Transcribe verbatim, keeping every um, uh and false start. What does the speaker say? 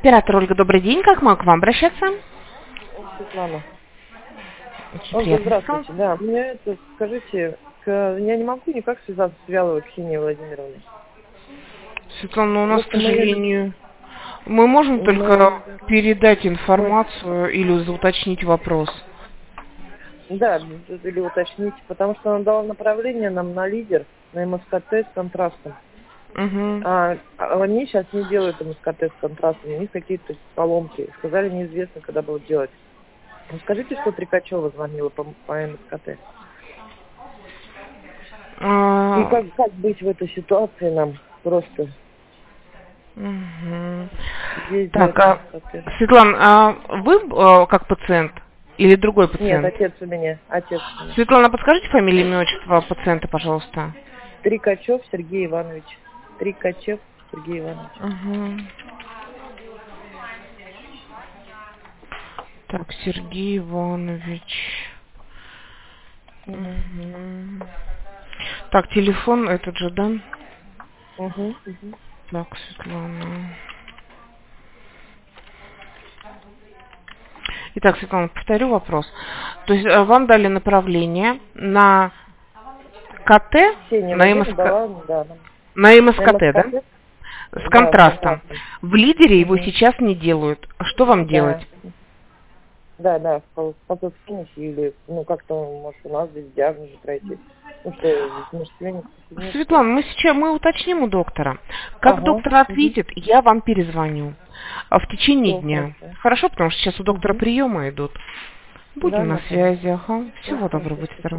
Оператор Ольга, добрый день. Как могу к вам обращаться? Светлана. Очень Ольга, приятно. здравствуйте. Да, мне это, скажите, к- я не могу никак связаться с Вяловой Ксенией Владимировной. Светлана, ну, у нас, к Просто мы, сожалению, мы можем только мы, передать мы- информацию или уточнить вопрос. да, или уточните, потому что она дала направление нам на лидер, на эм эс ка тэ с контрастом. Угу. А, а они сейчас не делают эм эс ка тэ с контрастом, у них какие-то поломки. Сказали, неизвестно, когда будут делать. Ну, скажите, что Трикачева звонила по, по эм эс ка тэ. И А, как, как быть в этой ситуации нам просто? мгм. Здесь Так, делать эм эс а, ка тэ. Светлана, а вы э, как пациент или другой Нет, пациент? отец у меня, отец у меня. Светлана, подскажите фамилию, имя, отчество пациента, пожалуйста. Трикачев Сергей Иванович. Трикачев Сергей Иванович. Угу. Так, Сергей Иванович. Угу. Мгм. Так, телефон этот же, да? Угу. Угу. Так, Светлана. Итак, Светлана, повторю вопрос. То есть э, вам дали направление на КТ, Ксения на Владимировна МСК, дала, да, нам. на На МСКТ, да? эм эс ка тэ, С да, с контрастом. контрастом. В лидере его Угу. сейчас не делают. Что вам делать? Да. Да, да, в фотофинише или, ну, как-то, может, у нас здесь диагноз же пройти. Ну, что, здесь мышцевение нет. Светлана, мы сейчас мы уточним у доктора. Как Ага. доктор Угу. ответит, я вам перезвоню. А в течение Все, дня. хорошо. Хорошо, потому что сейчас у доктора Угу. приемы идут. Да, Будем на да, понятно. связи. Ага. Все, Всего доброго, хорошо, будьте спасибо. здоровы.